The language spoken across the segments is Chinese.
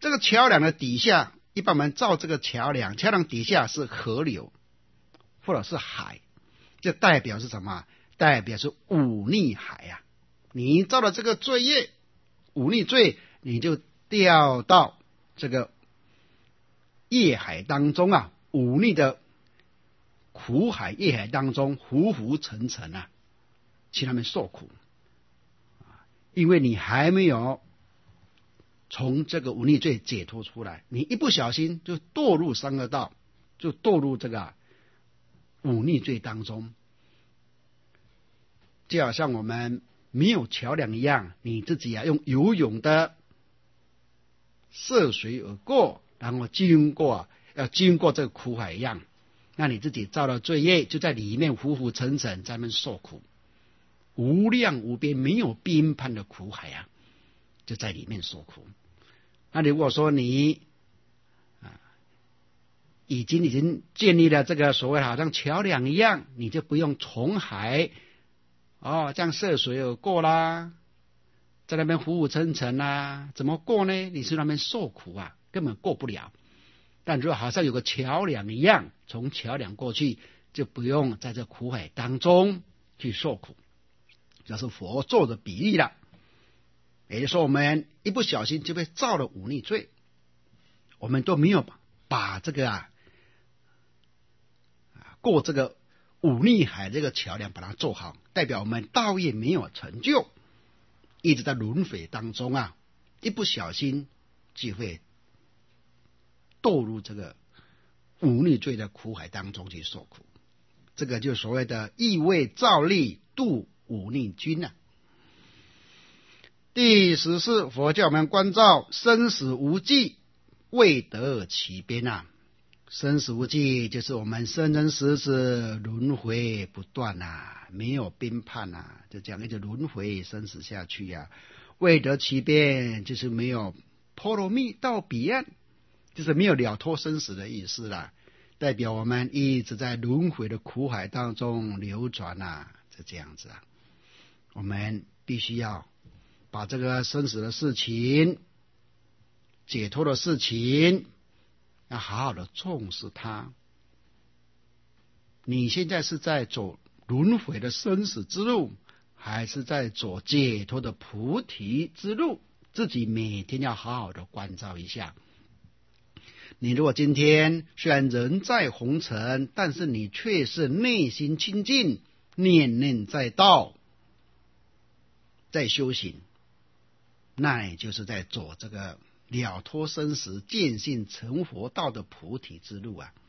这个桥梁的底下，一般我们造这个桥梁，桥梁底下是河流或者是海，这代表是什么？代表是忤逆海呀、你造了这个罪业，忤逆罪，你就掉到这个业海当中啊，忤逆的苦海业海当中，浮浮沉沉啊，去他们受苦，因为你还没有从这个忤逆罪解脱出来，你一不小心就堕入三恶道，就堕入这个忤逆罪当中，就好像我们没有桥梁一样，你自己用游泳的涉水而过，然后要经过这个苦海一样，那你自己造了罪业，就在里面浮浮沉沉，在那边受苦，无量无边没有边畔的苦海啊，就在里面受苦。那如果说你已经建立了这个所谓好像桥梁一样，你就不用从海这样涉水而过啦，在那边浮浮沉沉啦，怎么过呢？你是那边受苦啊，根本过不了。但如果好像有个桥梁一样，从桥梁过去，就不用在这苦海当中去受苦。这是佛做的比喻了。也就是说，我们一不小心就被造了忤逆罪，我们都没有把这个过这个忤逆海这个桥梁把它做好，代表我们道业没有成就，一直在轮回当中啊，一不小心就会堕入这个忤逆罪的苦海当中去受苦。这个就是所谓的意为造力度忤逆君啊。第14，佛教我们关照生死无际，未得其边啊。生死无际就是我们生生死死轮回不断啊，没有边畔啊，就这样一直轮回生死下去啊。未得其边就是没有波罗蜜到彼岸，就是没有了脱生死的意思啦，代表我们一直在轮回的苦海当中流转啊，就这样子啊。我们必须要把这个生死的事情、解脱的事情要好好的重视它。你现在是在走轮回的生死之路，还是在走解脱的菩提之路？自己每天要好好的关照一下。你如果今天虽然人在红尘，但是你却是内心清净，念念在道，在修行，那也就是在走这个了脱生死、见性成佛道的菩提之路啊。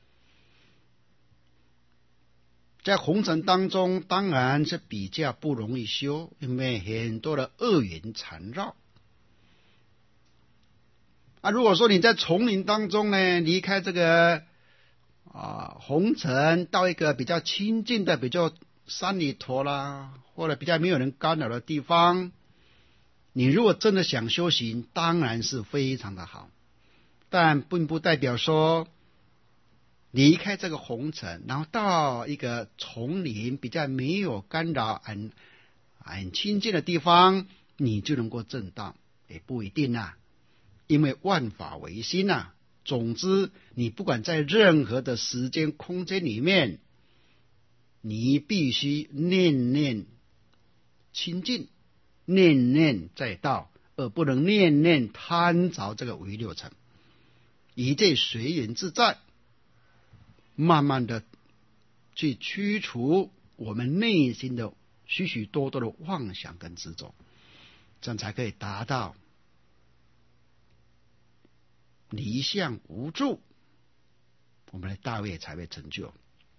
在红尘当中当然是比较不容易修，因为很多的恶缘缠绕。如果说你在丛林当中呢，离开这个红尘，到一个比较清净的，比较山里头啦，或者比较没有人干扰的地方，你如果真的想修行，当然是非常的好，但并不代表说离开这个红尘，然后到一个丛林比较没有干扰、很清净的地方，你就能够证道，也不一定啊。因为万法唯心啊，总之你不管在任何的时间空间里面，你必须念念清净，念念在道，而不能念念贪着这个唯六尘，一切随缘自在，慢慢的去驱除我们内心的许许多多的妄想跟执着，这样才可以达到离相无助，我们的大业才会成就。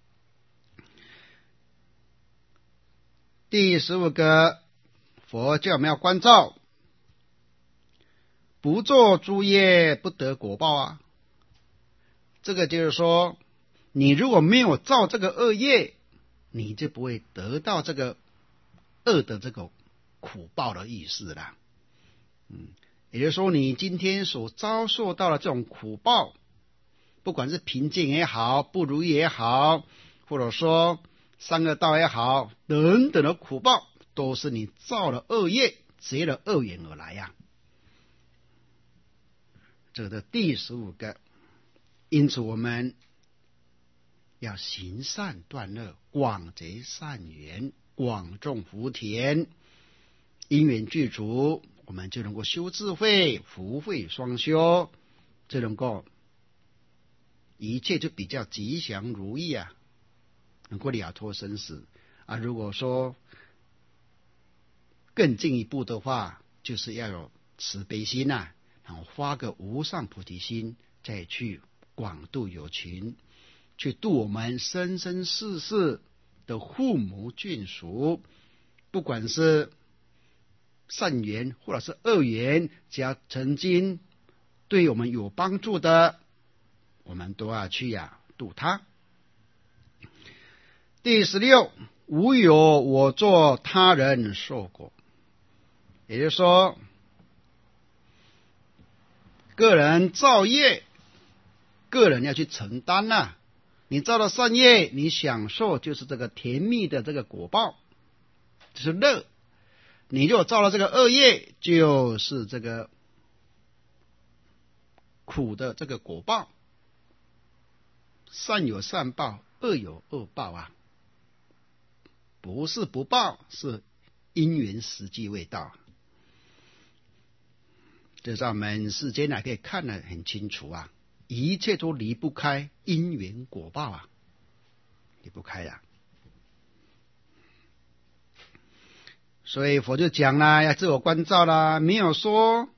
第15个，佛教我们要关照，不做诸业不得果报啊。这个就是说，你如果没有造这个恶业，你就不会得到这个恶的这个苦报的意思啦。也就是说，你今天所遭受到的这种苦报，不管是贫贱也好，不如意也好，或者说三恶道也好，等等的苦报，都是你造了恶业，结了恶缘而来呀。 这个第15个。因此我们要行善断恶，广结善缘，广种福田，因缘具足，我们就能够修智慧，福慧双修，就能够一切就比较吉祥如意啊，能够了脱生死啊。如果说更进一步的话，就是要有慈悲心啊，然后发个无上菩提心，再去广度有情，去度我们生生世世的父母眷属，不管是善缘或者是恶缘，只要曾经对我们有帮助的，我们都要去度他。第16，无有我作他人受果。也就是说，个人造业，个人要去承担啊。你造了善业，你享受就是这个甜蜜的这个果报，就是乐；你如果造了这个恶业，就是这个苦的这个果报。善有善报，恶有恶报啊，不是不报，是因缘时机未到。这在我们世间可以看得很清楚啊，一切都离不开因缘果报啊，离不开啊。所以佛就讲啦，要自我关照啦，没有说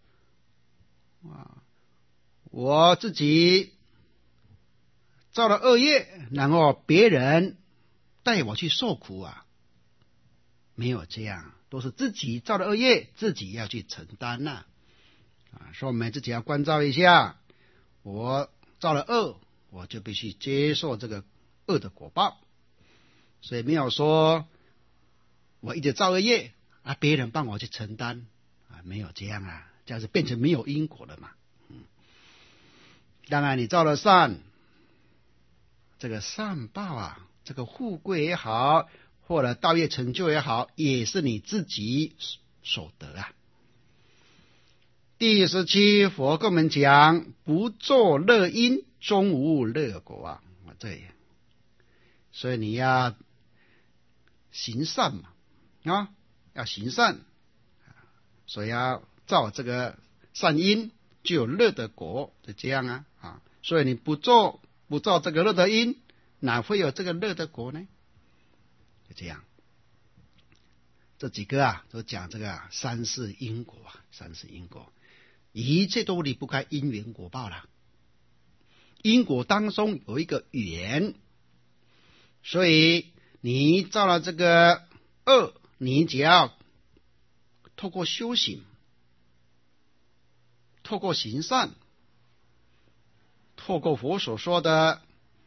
我自己造了恶业，然后别人带我去受苦啊，没有这样，都是自己造的恶业，自己要去承担呐。所以我们自己要关照一下，我造了恶，我就必须接受这个恶的果报。所以没有说我一直造恶业啊，别人帮我去承担啊，没有这样啊，这样是变成没有因果了嘛。当然你造了善，这个善报啊，这个富贵也好，或者道业成就也好，也是你自己所得啊。第17，佛跟我们讲，不作乐因，终无乐果啊。所以你要行善嘛，要行善，所以要造这个善因，就有乐的果，就这样啊。所以你不造这个乐的因，哪会有这个乐的果呢？就这样。这几个都讲这个三世因果啊，三世因果。一切都离不开因缘果报了，因果当中有一个缘，所以你造了这个恶，你只要透过修行，透过行善，透过佛所说的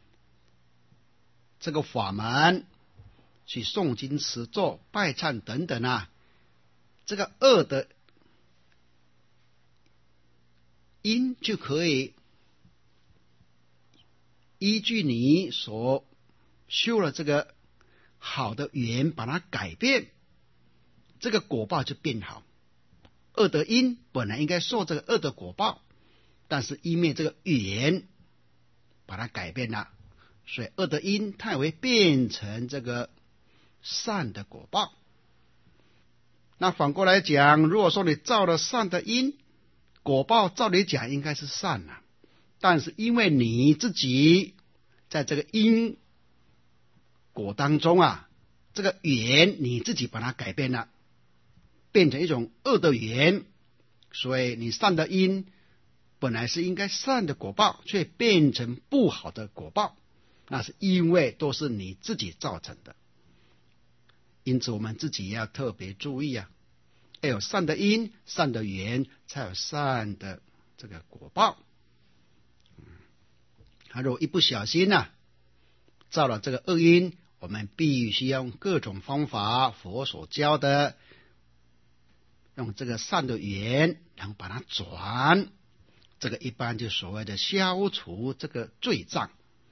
这个法门，去诵经持咒拜忏等等啊，这个恶的因就可以依据你所修了这个好的缘，把它改变，这个果报就变好。恶的因本来应该受这个恶的果报，但是因为这个缘把它改变了，所以恶的因它也会变成这个善的果报。那反过来讲，如果说你造了善的因，果报照理讲应该是善了，但是因为你自己在这个因果当中这个缘你自己把它改变了，变成一种恶的缘，所以你善的因本来是应该善的果报，却变成不好的果报，那是因为都是你自己造成的。因此我们自己要特别注意要有善的因，善的缘，才有善的这个果报。如果一不小心造了这个恶因，我们必须用各种方法，佛所教的，用这个善的缘，然后把它转，这个一般就所谓的消除这个罪障，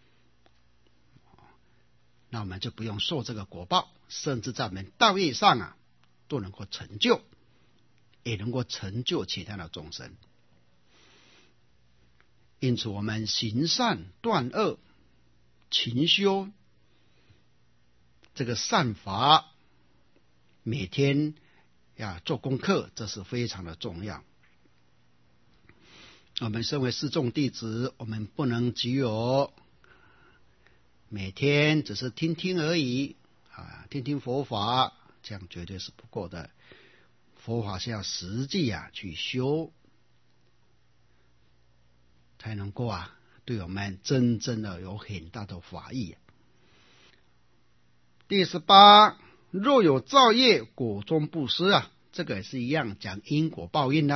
那我们就不用受这个果报，甚至在我们道业上都能够成就，也能够成就其他的众生。 因此我们行善断恶勤修这个善法，每天要做功课，这是非常的重要。我们身为四众弟子，我们不能只有每天只是听听而已听听佛法，这样绝对是不够的。佛法是要实际去修，才能够对我们真正的有很大的法益。第18，若有造业，果终不失这个也是一样，讲因果报应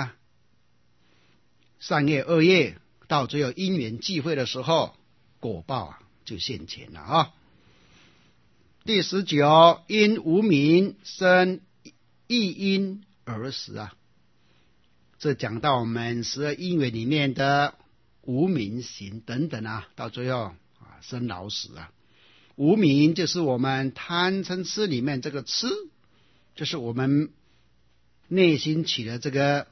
善业恶业到最后因缘际会的时候，果报就现前了第19，因无明生亦因而死这讲到我们12因缘里面的无明行等等到最后生老死无明就是我们贪嗔痴里面这个痴，就是我们内心起的这个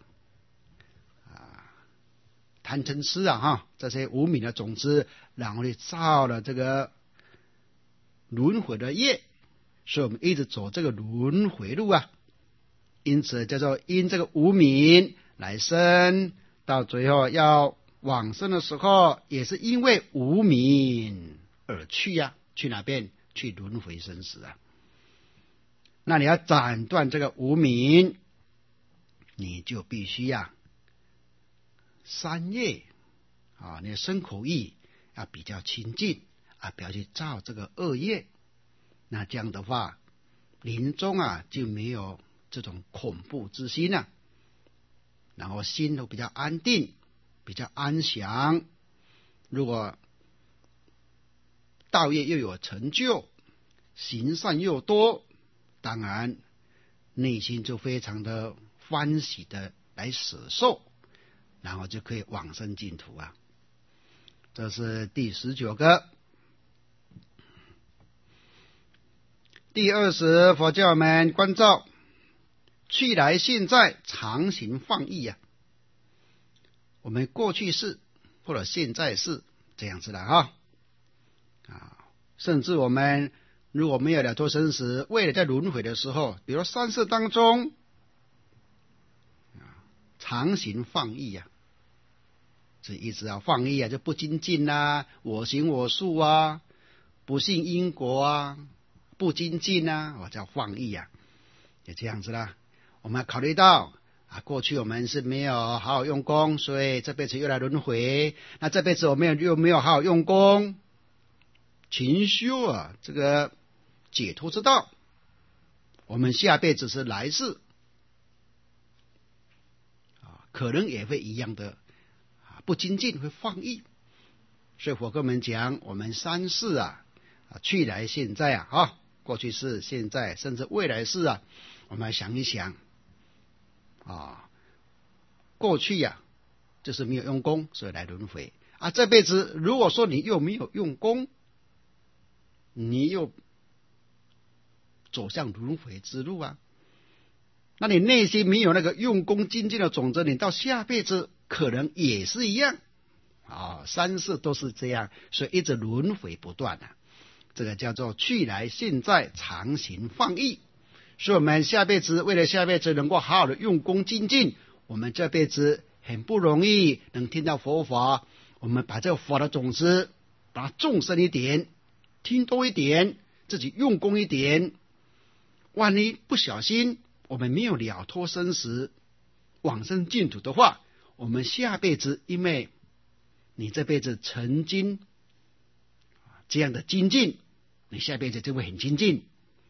贪嗔痴这些无明的种子，然后造了这个轮回的业，所以我们一直走这个轮回路因此叫做因这个无明来生，到最后要往生的时候，也是因为无明而去去哪边？去轮回生死那你要斩断这个无明，你就必须三业你的身口意要比较清净不要去造这个恶业。那这样的话，临终就没有这种恐怖之心然后心都比较安定，比较安详。如果道业又有成就，行善又多，当然内心就非常的欢喜的来舍受，然后就可以往生净土这是第19个。第20，佛教我们关照去来现在常行放逸我们过去世或者现在世这样子的甚至我们如果没有了脱生死，为了在轮回的时候，比如三世当中常行放逸这一直要放逸就不精进我行我素不信因果不精进我叫放逸也这样子啦。我们要考虑到过去我们是没有好好用功，所以这辈子又来轮回。那这辈子我们又没有好好用功勤修这个解脱之道，我们下辈子是来世可能也会一样的不精进，会放逸。所以佛跟我们讲，我们三世去来现在过去世现在甚至未来世我们来想一想过去就是没有用功，所以来轮回这辈子如果说你又没有用功，你又走向轮回之路那你内心没有那个用功精进的种子，你到下辈子可能也是一样三世都是这样，所以一直轮回不断这个叫做去来现在常行放逸。所以我们下辈子为了下辈子能够好好的用功精进，我们这辈子很不容易能听到佛法，我们把这个佛的种子把它种深一点，听多一点，自己用功一点。万一不小心我们没有了脱生死往生净土的话，我们下辈子因为你这辈子曾经这样的精进，你下辈子就会很精进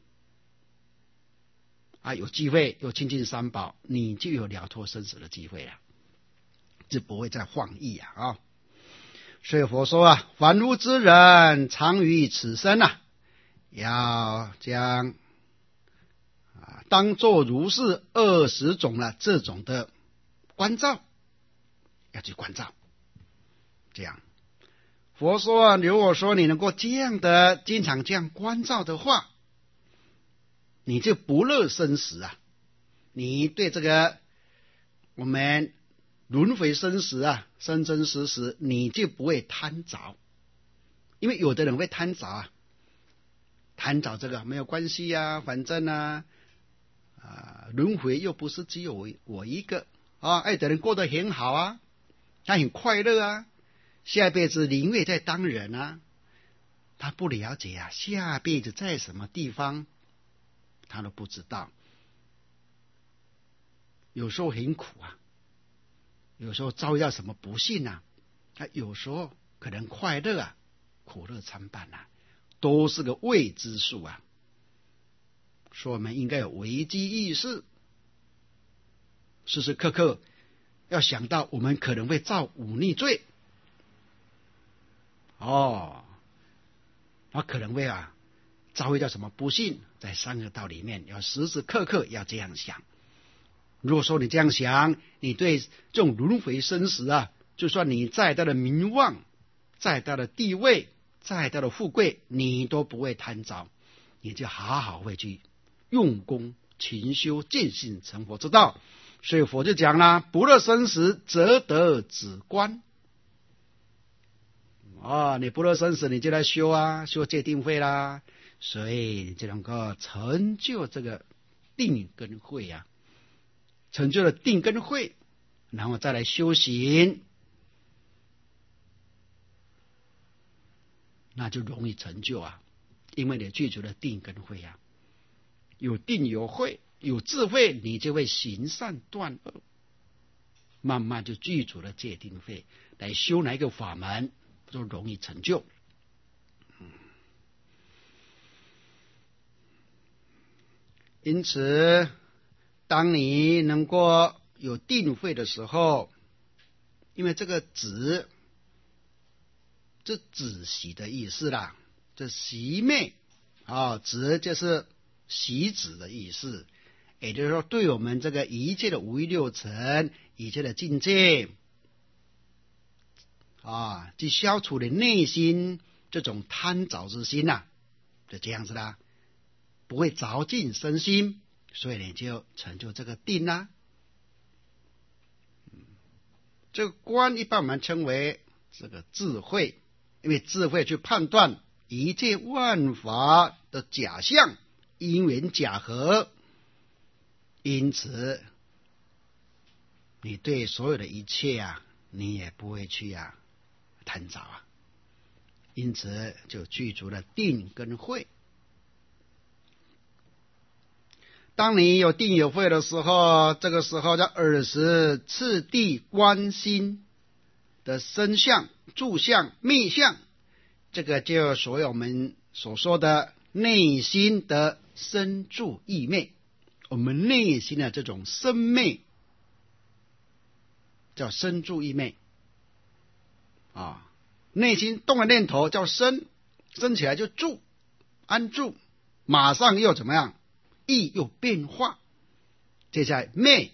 有机会又亲近三宝，你就有了脱生死的机会就不会再放逸所以佛说凡夫之人常于此生要将当作如是20种这种的关照，要去关照。这样佛说如果说你能够这样的经常这样关照的话，你就不乐生死你对这个我们轮回生死啊，生生死死，你就不会贪着。因为有的人会贪着啊，贪着这个没有关系啊，反正轮回又不是只有我一个啊，爱的人过得很好啊，他很快乐啊，下辈子宁愿再当人啊，他不了解啊，下辈子在什么地方他都不知道，有时候很苦啊，有时候遭遇到什么不幸啊，他有时候可能快乐啊，苦乐参半啊，都是个未知数啊。所以我们应该有危机意识，时时刻刻要想到我们可能会造忤逆罪他可能会遭遇到什么不幸，在三恶道里面要时时刻刻要这样想。如果说你这样想，你对这种轮回生死就算你再大的名望，再大的地位，再大的富贵，你都不会贪着，你就好好会去用功勤修，见性成佛之道。所以佛就讲了，不乐生死，则得止观。你不乐生死，你就来修修戒定慧啦，所以你就能够成就这个定跟慧成就了定跟慧，然后再来修行，那就容易成就因为你具足了定跟慧有定有慧有智慧，你就会行善断恶，慢慢就具足了戒定慧，来修哪一个法门就容易成就。因此当你能够有定慧的时候，因为这个止，这止息的意思啦，这息灭止就是息止的意思，也就是说对我们这个一切的五欲六尘，一切的境界去消除你内心这种贪着之心就这样子啦，不会着进身心，所以你就成就这个定这个观一般我们称为这个智慧，因为智慧去判断一切万法的假象，因缘假合，因此你对所有的一切你也不会去贪着因此就具足了定跟慧。当你有定有慧的时候，这个时候在耳时次第观心的身相、住相、灭相，这个就所谓我们所说的内心的生住意灭。我们内心的这种生灭叫生住意灭内心动的念头叫生，生起来就住，安住，马上又怎么样？意又变化，接下来灭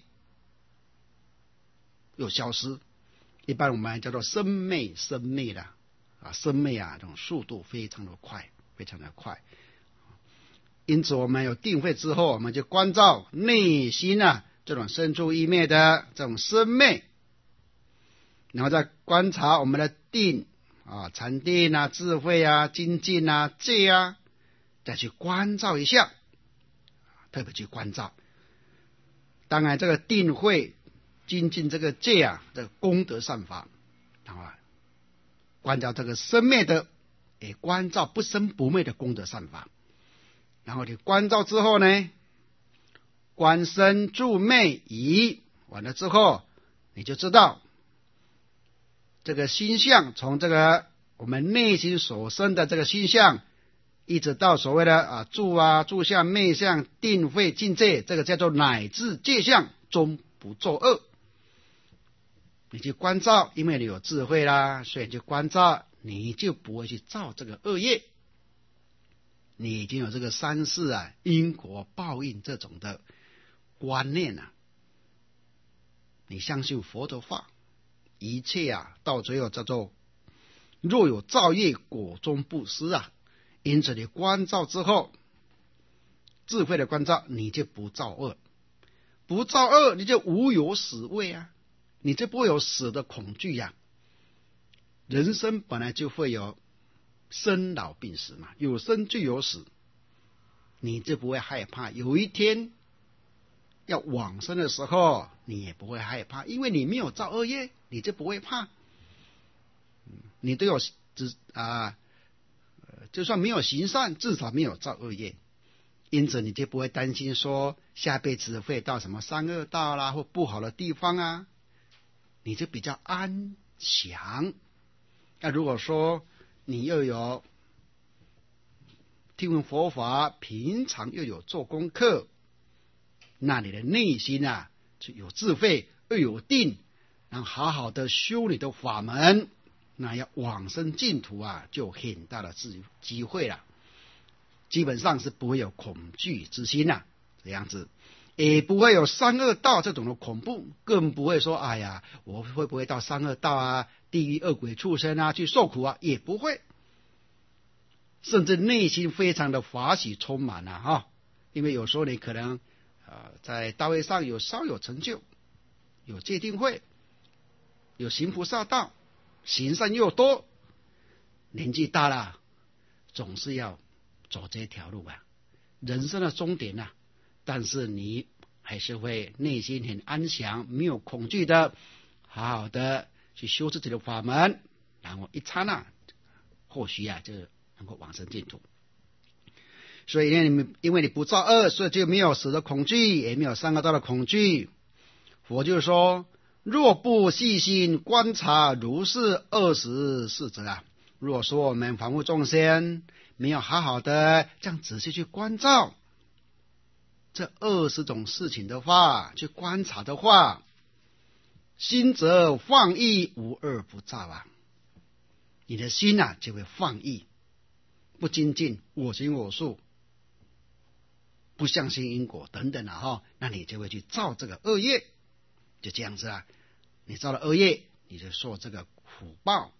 又消失，一般我们叫做生灭生灭的生灭这种速度非常的快，非常的快。因此我们有定慧之后，我们就关照内心这种生住意灭的这种生灭，然后再观察我们的定禅定智慧精进戒再去关照一下，特别去关照。当然这个定慧精进这个戒这个功德善法关照这个生灭的，也关照不生不灭的功德善法。然后你关照之后呢，观生住灭疑完了之后，你就知道这个心相，从这个我们内心所生的这个心相，一直到所谓的住相、灭相、定慧、境界，这个叫做乃至戒相，终不作恶。你去关照，因为你有智慧啦，所以你就关照，你就不会去造这个恶业。你已经有这个三世因果报应这种的观念你相信佛的话，一切到最后叫做若有造业，果终不失因此你关照之后，智慧的关照，你就不造恶，不造恶你就无有死位你就不会有死的恐惧呀。人生本来就会有生老病死嘛，有生就有死，你就不会害怕有一天要往生的时候，你也不会害怕，因为你没有造恶业，你就不会怕。你都有就算没有行善，至少没有造恶业，因此你就不会担心说下辈子会到什么三恶道啦或不好的地方啊，你就比较安详。那如果说你又有听闻佛法，平常又有做功课，那你的内心就有智慧又有定，然后好好的修你的法门，那要往生净土就有很大的机会了。基本上是不会有恐惧之心这样子，也不会有三恶道这种的恐怖，更不会说哎呀，我会不会到三恶道地狱恶鬼畜生去受苦也不会，甚至内心非常的法喜充满因为有时候你可能在道位上稍有成就，有戒定慧，有行菩萨道，行善又多，年纪大了总是要走这条路人生的终点但是你还是会内心很安详，没有恐惧的，好好的去修自己的法门，然后一刹那或许就能够往生净土。所以因为你不造恶，所以就没有死的恐惧，也没有三恶道的恐惧。佛就说，若不细心观察如是20事者如果说我们凡夫众生没有好好的这样仔细去关照这20种事情的话，去观察的话，心则放逸，无二不造你的心就会放逸，不精进，我行我素，不相信因果等等那你就会去造这个恶业，就这样子你造了恶业，你就受这个苦报，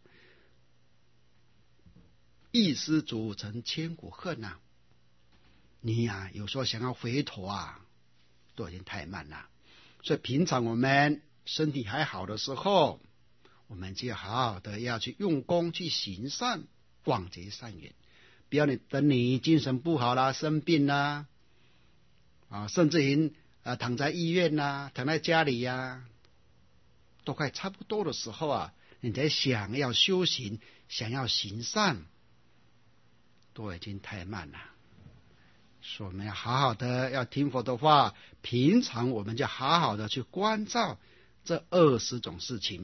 一失足成千古恨你有时候想要回头都已经太慢了。所以平常我们身体还好的时候，我们就好好的要去用功去行善，广结善缘，不要等你精神不好啦，生病啦甚至于躺在医院躺在家里都快差不多的时候你才想要修行，想要行善，都已经太慢了。所以我们要好好的要听佛的话，平常我们就好好的去关照这20种事情。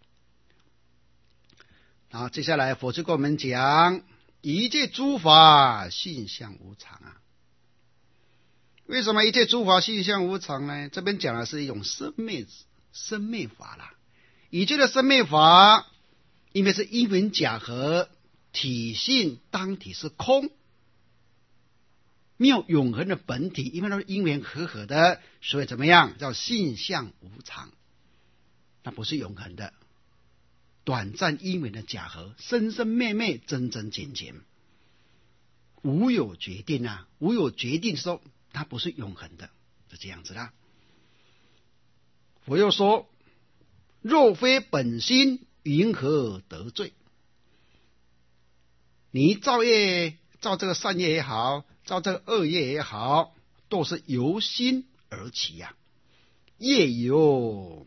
然后接下来佛就跟我们讲，一切诸法性相无常为什么一切诸法性相无常呢？这边讲的是一种生灭法啦。一切的生灭法，因为是因缘假合，体性当体是空，没有永恒的本体，因为它是因缘合的，所以怎么样叫性相无常？那不是永恒的，短暂因缘的假合，生生灭灭，增增减减，无有决定无有决定的时候，它不是永恒的，是这样子啦。佛又说，若非本心，云何得罪？你造业，造这个善业也好，造这个恶业也好，都是由心而起业由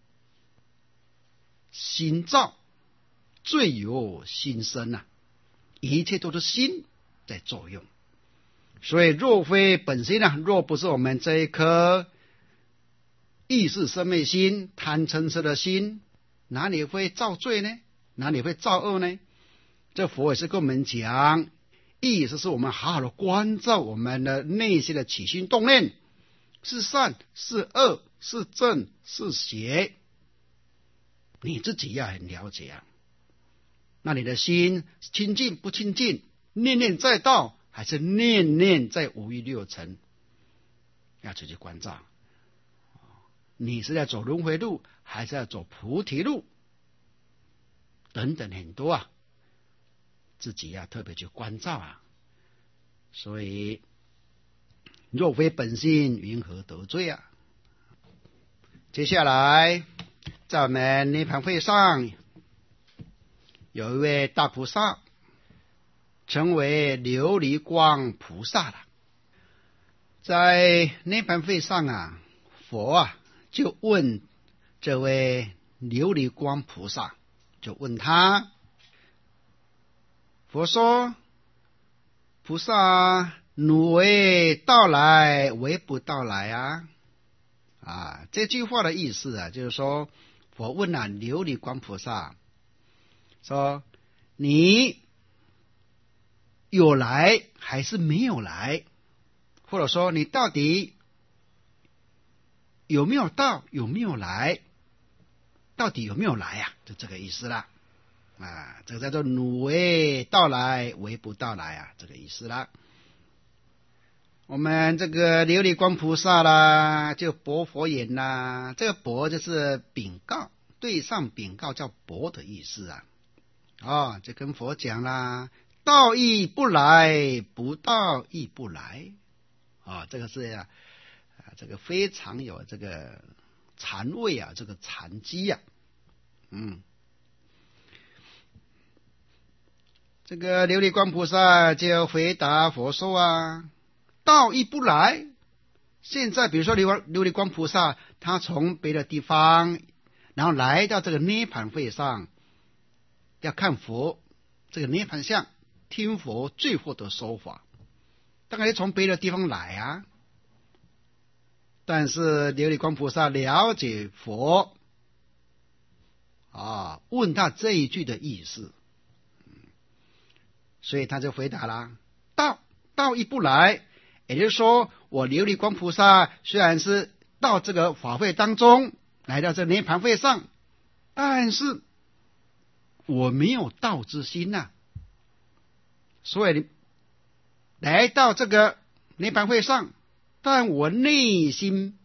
心造，罪由心生一切都是心在作用。所以若非本心若不是我们这一颗意识生灭心，贪嗔痴的心，哪里会造罪呢？哪里会造恶呢？这佛也是跟我们讲，意思是我们好好的关照我们的内心的起心动念，是善是恶，是正是邪，你自己要很了解那你的心清净不清净，念念在道还是念念在五欲六尘，要自己关照。你是在走轮回路，还是要走菩提路？等等很多自己要特别去关照所以若非本心，云何得罪接下来在我们涅槃会上，有一位大菩萨，成为琉璃光菩萨了。在涅槃会上啊，佛就问这位琉璃光菩萨，就问他，佛说：菩萨，汝为到来，为不到来啊？这句话的意思就是说，佛问琉璃光菩萨说：你有来还是没有来？或者说你到底有没有到，有没有来？到底有没有来就这个意思啦。这个叫做汝为到来，为不到来这个意思啦。我们这个琉璃光菩萨啦，就薄佛言啦，这个薄就是禀告，对上禀告叫薄的意思就跟佛讲啦，道亦不来，不道亦不来这个是这个非常有这个禅味这个禅机这个琉璃光菩萨就回答佛说道亦不来。现在比如说琉璃光菩萨，他从别的地方，然后来到这个涅槃会上，要看佛这个涅槃相，听佛最后的说法，当然从别的地方来但是琉璃光菩萨了解佛问他这一句的意思，所以他就回答了，道亦不来。也就是说，我琉璃光菩萨虽然是到这个法会当中，来到这涅槃会上，但是我没有道之心所以来到这个涅槃会上，但我内心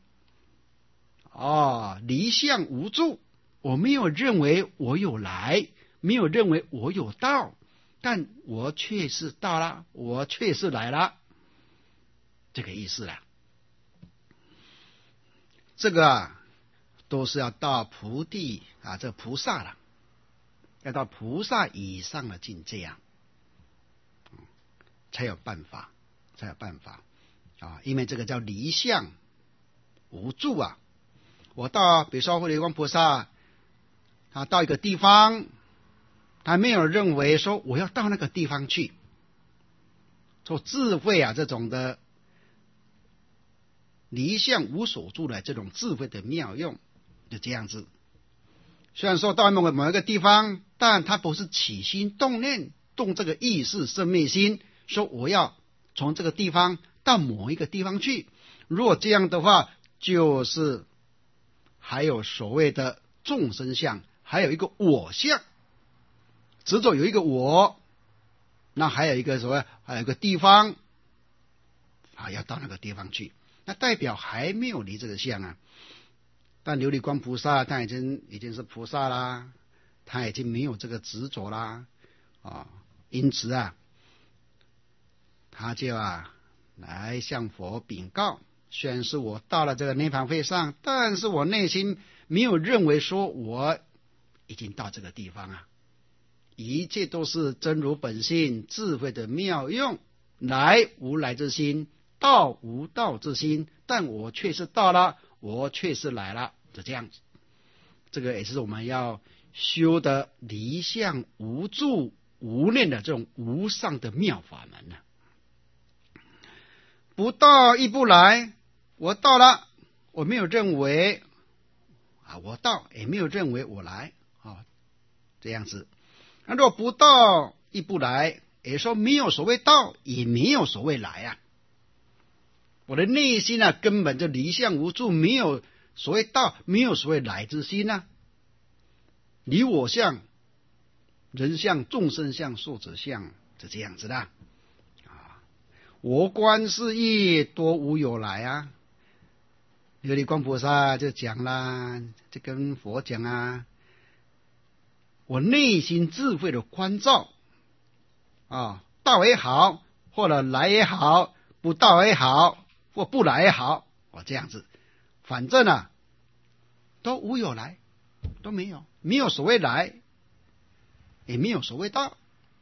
离相无住，我没有认为我有来，没有认为我有到，但我确实到了，我确实来了，这个意思啦。这个都是要到菩提这菩萨了，要到菩萨以上的境界才有办法因为这个叫离相无住我到比如说琉璃光菩萨，他到一个地方，他没有认为说我要到那个地方去，做智慧这种的离相无所住的这种智慧的妙用，就这样子。虽然说到某一个地方，但他不是起心动念，动这个意识生灭心，说我要从这个地方到某一个地方去。如果这样的话，就是还有所谓的众生相，还有一个我相，执着有一个我，那还有一个还有一个地方要到那个地方去，那代表还没有离这个相但琉璃光菩萨他已经是菩萨啦，他已经没有这个执着啦因此他就来向佛禀告，虽然是我到了这个涅槃会上，但是我内心没有认为说我已经到这个地方一切都是真如本性智慧的妙用，来无来之心，道无道之心，但我确实到了，我确实来了，就这样子。这个也是我们要修的离相无住无念的这种无上的妙法门不到亦不来，我到了，我没有认为我到，也没有认为我来这样子。那如果不到亦不来，也说没有所谓到，也没有所谓来我的内心根本就离相无住，没有所谓到，没有所谓来之心离我相、人相、众生相、寿者相，是这样子的我观世意多无有来琉璃光菩萨就讲啦，就跟佛讲我内心智慧的关照到也好，或者来也好，不到也好，或不来也好，这样子，反正都无有来， 都没有，没有所谓来，也没有所谓到，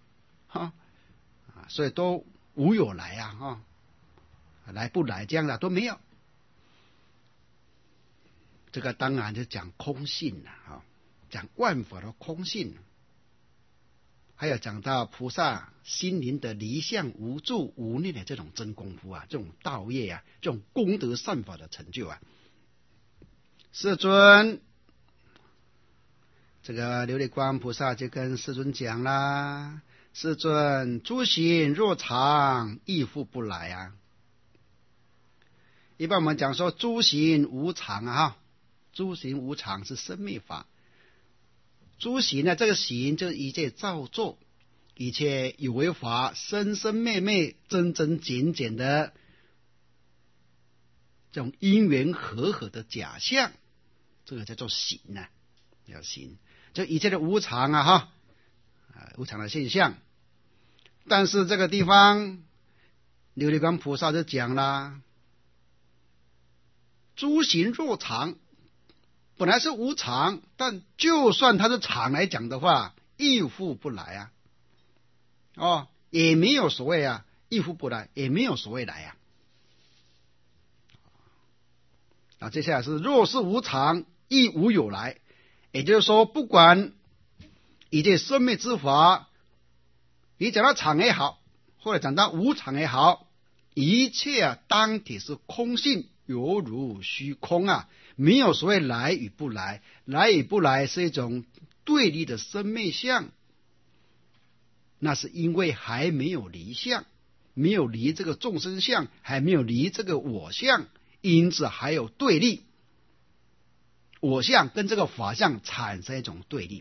所以都无有来啊，来不来这样的都没有。这个当然就讲空性了讲万法的空性，还有讲到菩萨心灵的离相无住无念的这种真功夫这种道业这种功德善法的成就世尊，这个琉璃光菩萨就跟世尊讲啦：世尊，诸行若常，亦复不来一般我们讲说诸行无常诸行无常是生灭法。诸行这个行就是一切造作，一切有为法，生生灭灭，增增减减的这种因缘和合的假象，这个叫做行叫行。就一切的无常无常的现象。但是这个地方琉璃光菩萨就讲了，诸行若常，本来是无常，但就算它是常来讲的话，亦复不来也没有所谓亦复不来，也没有所谓来接下来是若是无常，亦无有来。也就是说，不管一切生灭之法，你讲到常也好，或者讲到无常也好，一切当体是空性，犹如虚空没有所谓来与不来。来与不来是一种对立的生灭相，那是因为还没有离相，没有离这个众生相，还没有离这个我相，因此还有对立，我相跟这个法相产生一种对立。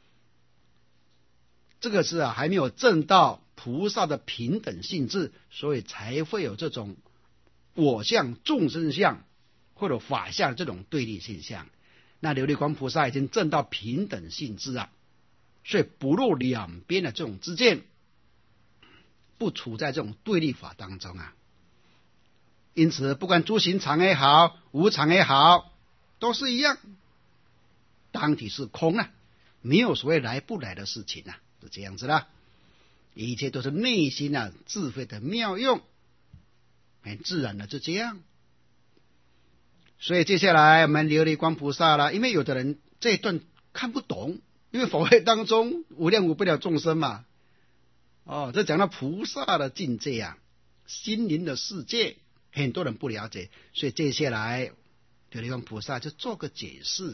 这个是还没有证到菩萨的平等性质，所以才会有这种我相、众生相或者法相这种对立现象。那琉璃光菩萨已经证到平等性质所以不落两边的这种之见，不处在这种对立法当中因此不管诸行常也好，无常也好，都是一样，当体是空没有所谓来不来的事情是这样子啦。一切都是内心智慧的妙用，很自然的就这样。所以接下来我们琉璃光菩萨因为有的人这一段看不懂，因为佛会当中无量无边的众生嘛，这讲到菩萨的境界心灵的世界，很多人不了解，所以接下来琉璃光菩萨就做个解释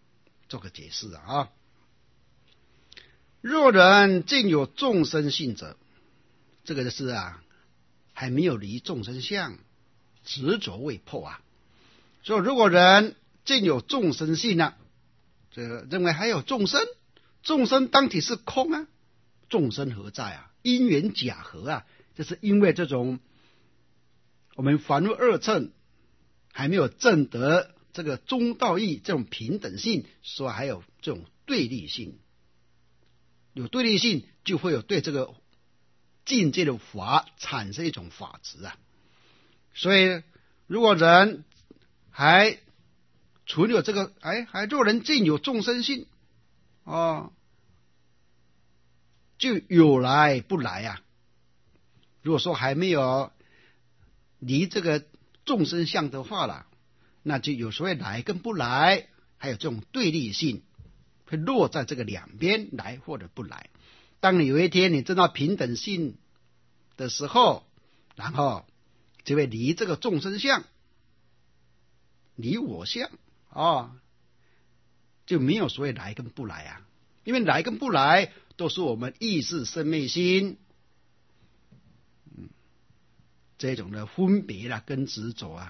若人尽有众生性者，这个就是还没有离众生相，执着未破所以如果人尽有众生性这个认为还有众生，众生当体是空众生何在因缘假合就是因为这种我们凡夫二乘还没有证得这个中道义，这种平等性，所以还有这种对立性。有对立性，就会有对这个境界的法产生一种法执所以如果人还存有这个还若人尽有众生性就有来不来如果说还没有离这个众生相的话了，那就有所谓来跟不来，还有这种对立性，会落在这个两边，来或者不来。当你有一天你知道平等性的时候，然后就会离这个众生相，离我相就没有所谓来跟不来因为来跟不来都是我们意识生灭心这种的分别跟执着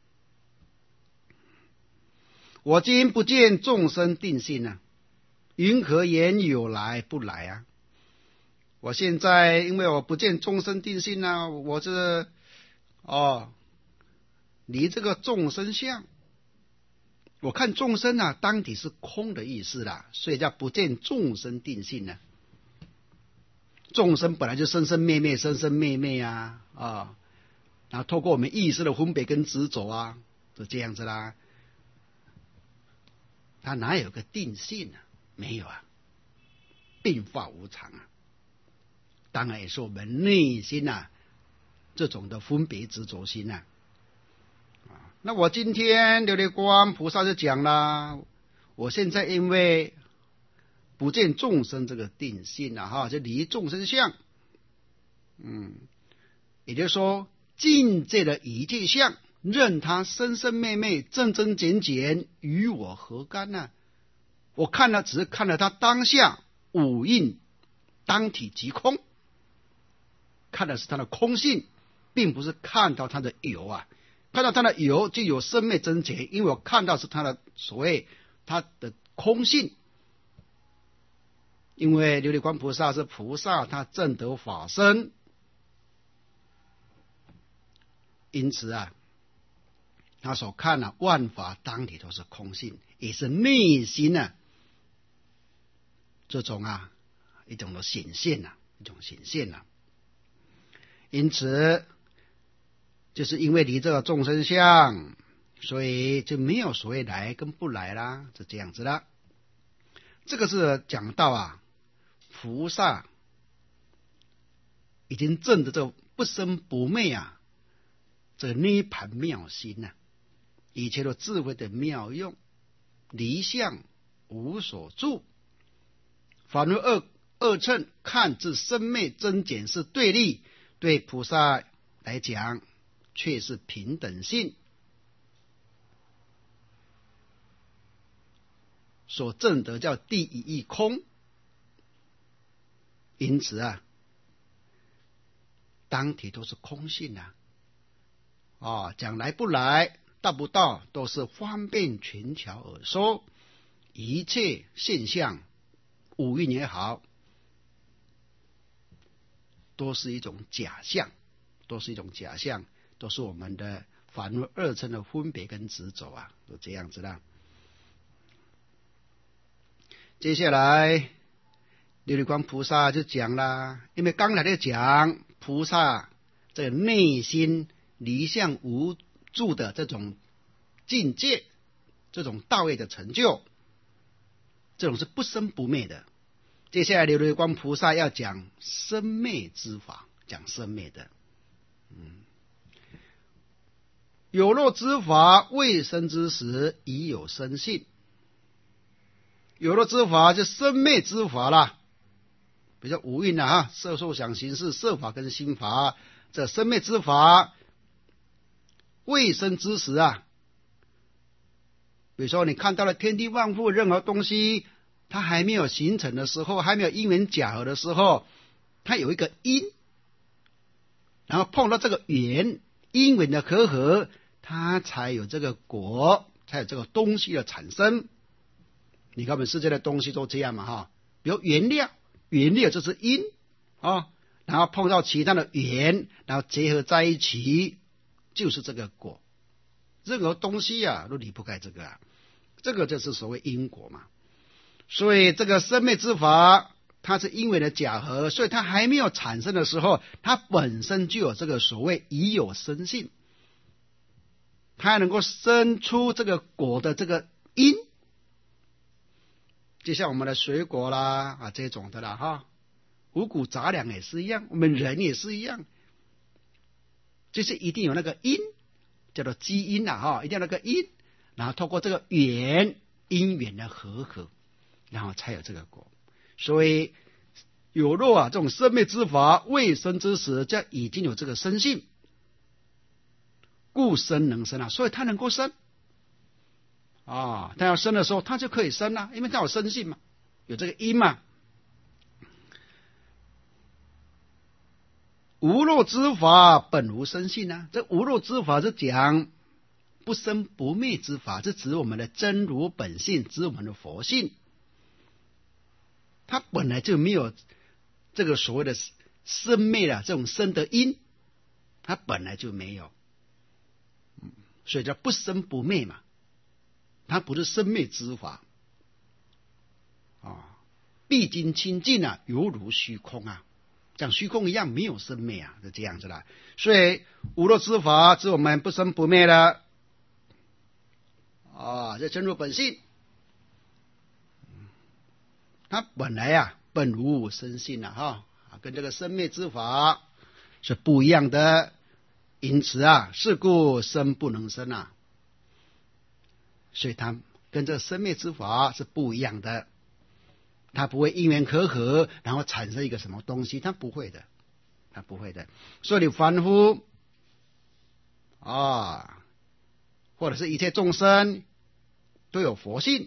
我今不见众生定性云何言有来不来我现在因为我不见众生定性我是离这个众生相，我看众生当体是空的意思所以叫不见众生定性众生本来就生生灭灭，生生灭灭然后透过我们意识的分别跟执着是这样子啦。 它哪有个定性啊？没有啊，变化无常啊。当然也是我们内心啊这种的分别执着心啊。那我今天琉璃光菩萨就讲了，我现在因为不见众生这个定性啊，哈，就离众生相，也就是说境界的一切相，任它生生灭灭，增增减减，与我何干呢？我看了只是看了它当下五蕴当体即空，看的是它的空性，并不是看到它的有啊。看到它的有就有生灭增减，因为我看到是它的所谓它的空性。因为琉璃光菩萨是菩萨，他证得法身，因此啊，他所看啊万法当体都是空性，也是内心啊这种啊一种的显现啊，一种显现啊。因此就是因为离这个众生相，所以就没有所谓来跟不来啦，是这样子的。这个是讲到啊，菩萨已经证得这不生不灭啊，这涅盘妙心啊，一切的智慧的妙用，离相无所住，反而二乘看至生灭增减是对立，对菩萨来讲却是平等性。所证得叫第一义空，因此啊，当体都是空性啊，讲来不来，到不到，都是方便权巧而说。一切现象，五蕴也好，都是一种假象，都是一种假象，都是我们的反而二乘的分别跟执着啊，都这样子的。接下来琉璃光菩萨就讲啦，因为刚才在讲菩萨这个内心离相无住的这种境界，这种道业的成就，这种是不生不灭的。接下来琉璃光菩萨要讲生灭之法，讲生灭的。有若之法未生之时，已有生性。有了之法就生灭之法啦，比较五蕴色受想行识色法跟心法，这生灭之法未生之时啊，比如说你看到了天地万物任何东西，它还没有形成的时候，还没有因缘假合的时候，它有一个因，然后碰到这个缘，因缘的和合，它才有这个果，才有这个东西的产生。你看我们世界的东西都这样嘛比如原料就是因然后碰到其他的缘，然后结合在一起，就是这个果。任何东西都离不开这个这个就是所谓因果嘛。所以这个生灭之法，它是因为的假合，所以它还没有产生的时候，它本身就有这个所谓已有生性，它能够生出这个果的这个因。就像我们的水果啦这种的啦五谷杂粮也是一样，我们人也是一样，就是一定有那个因，叫做基因一定有那个因，然后透过这个因缘的和合，然后才有这个果。所以有若这种生灭之法未生之时，这已经有这个生性，故生能生所以它能够生它要生的时候，它就可以生因为它有生性嘛，有这个因嘛。无漏之法本无生性这无漏之法是讲不生不灭之法，是指我们的真如本性，指我们的佛性。它本来就没有这个所谓的生灭这种生的因，它本来就没有，所以叫不生不灭嘛。它不是生灭之法毕竟清净犹如虚空像虚空一样没有生灭是这样子的。所以无漏之法指我们不生不灭的这真如本性。 它本来本无生性跟这个生灭之法是不一样的，因此是故生不能生所以它跟这个生灭之法是不一样的，它不会因缘和合然后产生一个什么东西，它不会的，它不会的。所以你凡夫或者是一切众生都有佛性，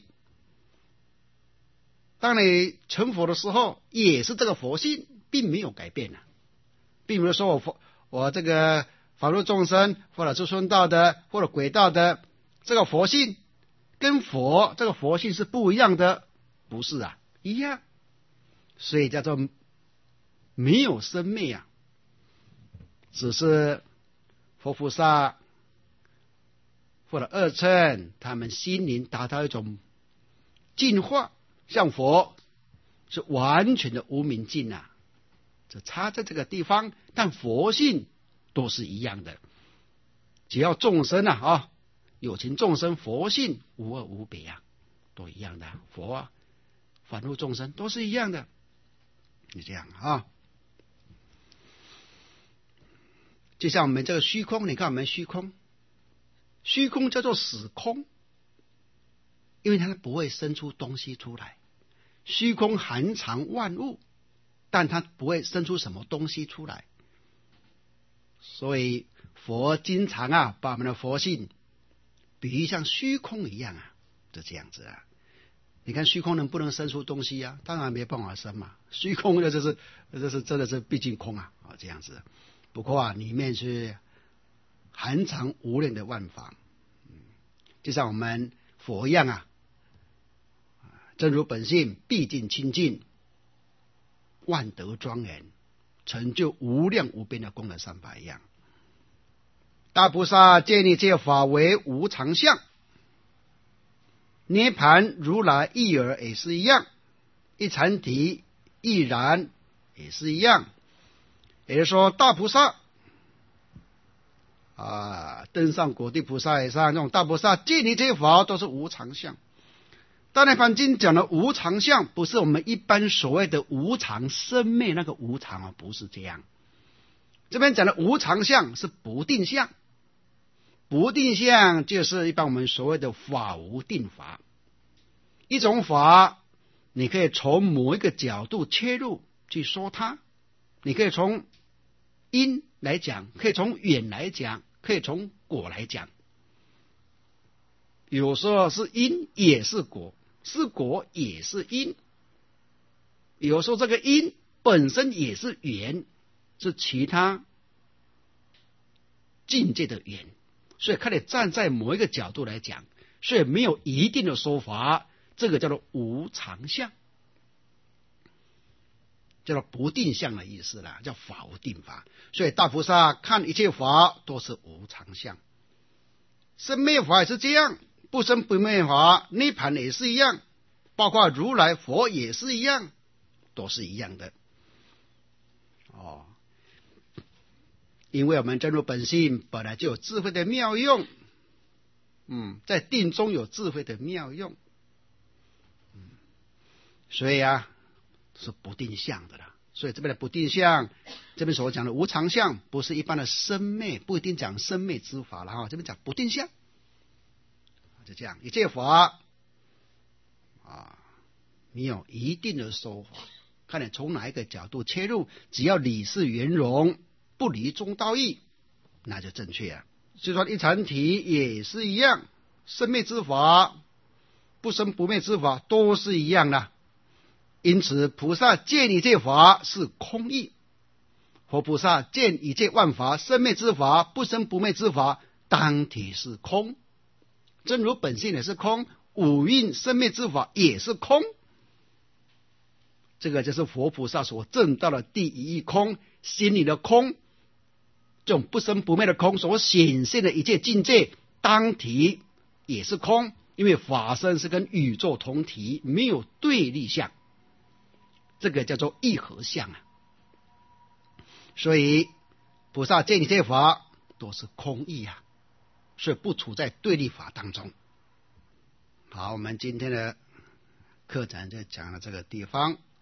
当你成佛的时候也是这个佛性，并没有改变并不是说我这个凡夫众生或者是顺道的或者鬼道的这个佛性跟佛这个佛性是不一样的，不是一样，所以叫做没有生灭只是佛菩萨或者二乘他们心灵达到一种进化，像佛是完全的无明尽就差在这个地方，但佛性都是一样的，只要众生有情众生佛性无二无别都一样的，佛凡夫众生都是一样的，就这样就像我们这个虚空，你看我们虚空叫做死空，因为它不会生出东西出来，虚空含藏万物，但它不会生出什么东西出来，所以佛经常把我们的佛性比喻像虚空一样就这样子你看虚空能不能生出东西当然没办法生嘛，虚空这是真的是毕竟空这样子。不过里面是含藏无量的万法，就像我们佛一样真如本性毕竟清净，万德庄严，成就无量无边的功德三宝一样。大菩萨建立这法为无常相，涅盘如来一耳也是一样，一禅体亦然也是一样。也就是说大菩萨登上果地菩萨以上，这种大菩萨建立这些法都是无常相。大涅盘经讲的无常相，不是我们一般所谓的无常生灭那个无常不是这样。这边讲的无常相是不定相，不定相就是一般我们所谓的法无定法，一种法你可以从某一个角度切入去说它，你可以从因来讲，可以从缘来讲，可以从果来讲，有时候是因也是果，是果也是因，有时候这个因本身也是缘，是其他境界的缘，所以看你站在某一个角度来讲，所以没有一定的说法，这个叫做无常相，叫做不定相的意思啦，叫法无定法。所以大菩萨看一切法都是无常相，生灭法也是这样，不生不灭法，涅盘也是一样，包括如来佛也是一样，都是一样的因为我们真如本性本来就有智慧的妙用，在定中有智慧的妙用，所以是不定相的啦。所以这边的不定相，这边所讲的无常相，不是一般的生灭，不一定讲生灭之法了这边讲不定相，就这样。一切法没有一定的说法，看你从哪一个角度切入，只要理事圆融，不离中道义，那就正确就说一禅体也是一样，生灭之法不生不灭之法都是一样的。因此菩萨见一切法是空义，佛菩萨见一切万法生灭之法不生不灭之法当体是空，真如本性也是空，五蕴生灭之法也是空，这个就是佛菩萨所证到的第一义空，心里的空，这种不生不灭的空所显现的一切境界当体也是空，因为法身是跟宇宙同体，没有对立相，这个叫做义合相所以菩萨见一切法都是空义所以不处在对立法当中。好，我们今天的课程就讲了这个地方。